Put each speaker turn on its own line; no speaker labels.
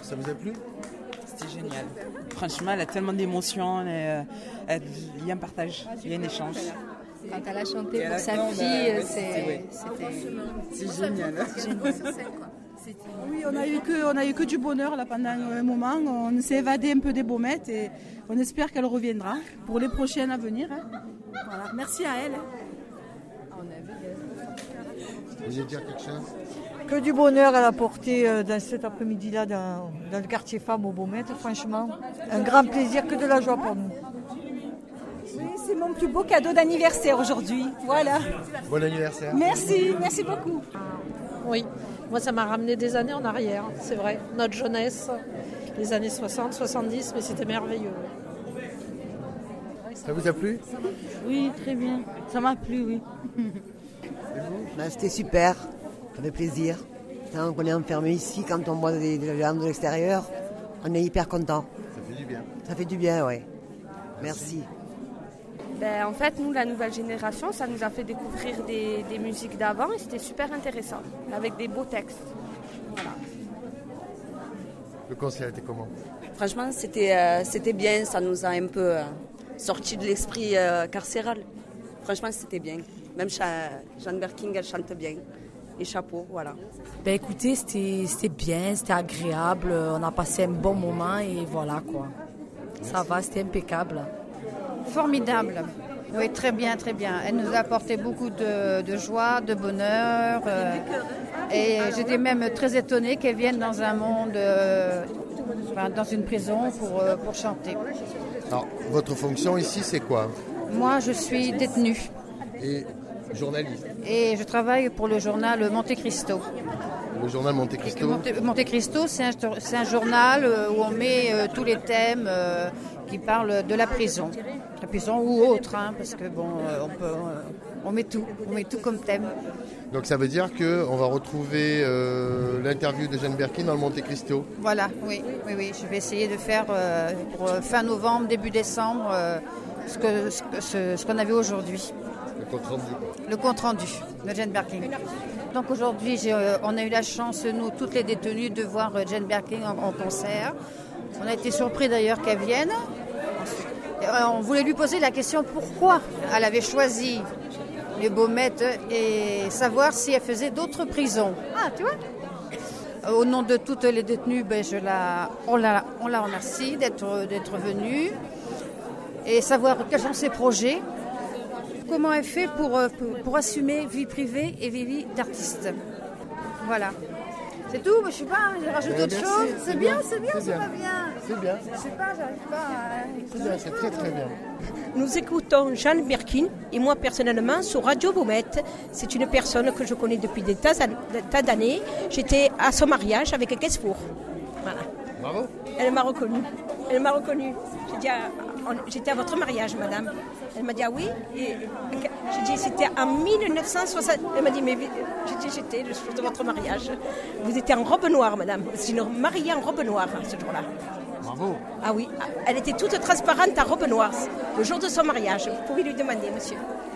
ça vous a plu?
C'était génial. Franchement, elle a tellement d'émotions, il y a un partage, il y a un échange.
Quand elle a chanté pour sa fille,
c'est génial.
Oui, on a eu que du bonheur là pendant un moment. On s'est évadé un peu des baumettes et on espère qu'elle reviendra pour les prochaines à venir. Voilà. Merci à elle.
Vous voulez dire quelque chose?
Que du bonheur elle a apporté dans cet après-midi-là dans le quartier femme aux Baumettes, franchement. Un grand plaisir, que de la joie pour nous.
Oui, c'est mon plus beau cadeau d'anniversaire aujourd'hui. Voilà.
Bon anniversaire.
Merci beaucoup.
Oui, moi ça m'a ramené des années en arrière, c'est vrai. Notre jeunesse, les années 60, 70, mais c'était merveilleux.
Ça vous a plu?
Oui, très bien. Ça m'a plu, oui.
C'était super, ça fait plaisir. Tant qu'on est enfermé ici, quand on voit des gens de l'extérieur, on est hyper content.
Ça fait du bien.
Ça fait du bien, oui. Merci.
En fait, nous, la nouvelle génération, ça nous a fait découvrir des musiques d'avant et c'était super intéressant, avec des beaux textes. Voilà.
Le concert était comment?
Franchement, c'était bien, ça nous a un peu sorti de l'esprit carcéral. Franchement, c'était bien. Même Jeanne Birkin, elle chante bien. Et chapeau, voilà.
Écoutez, c'était bien, c'était agréable, on a passé un bon moment et voilà quoi. Ça va, c'était impeccable.
Formidable. Oui, très bien, très bien. Elle nous a apporté beaucoup de joie, de bonheur. Et j'étais même très étonnée qu'elle vienne dans un monde, dans une prison pour chanter.
Alors, votre fonction ici, c'est quoi?
Moi, je suis détenue.
Et journaliste?
Et je travaille pour le journal Monte Cristo.
Le journal Monte Cristo?
Monte Cristo, c'est un journal où on met tous les thèmes qui parlent de la prison ou autre, parce que bon, on met tout comme thème.
Donc ça veut dire qu'on va retrouver l'interview de Jeanne Birkin dans le Monte Cristo?
Voilà, oui. Je vais essayer de faire pour fin novembre, début décembre, ce qu'on avait aujourd'hui.
Le compte rendu.
Le compte rendu de Jeanne Birkin. Donc aujourd'hui, on a eu la chance, nous, toutes les détenues, de voir Jeanne Birkin en concert. On a été surpris d'ailleurs qu'elle vienne. On voulait lui poser la question pourquoi elle avait choisi les Baumettes et savoir si elle faisait d'autres prisons. Ah, tu vois? Au nom de toutes les détenues, on la remercie d'être venue et savoir quels sont ses projets. Comment elle fait pour assumer vie privée et vie d'artiste. Voilà. C'est tout, je ne sais pas, j'ai rajouté autre chose. C'est bien, ça va bien.
C'est bien.
Je sais pas, j'arrive pas.
C'est bien, c'est très très bien.
Nous écoutons Jeanne Birkin et moi personnellement sur Radio Baumette. C'est une personne que je connais depuis des tas d'années. J'étais à son mariage avec Gainsbourg. Voilà.
Bravo.
Elle m'a reconnue. J'étais à votre mariage, madame. Elle m'a dit ah oui. Et j'ai dit c'était en 1960. Elle m'a dit mais j'étais le jour de votre mariage. Vous étiez en robe noire, madame. C'est une mariée en robe noire ce jour-là.
Bravo.
Ah oui, elle était toute transparente en robe noire le jour de son mariage. Vous pouvez lui demander, monsieur.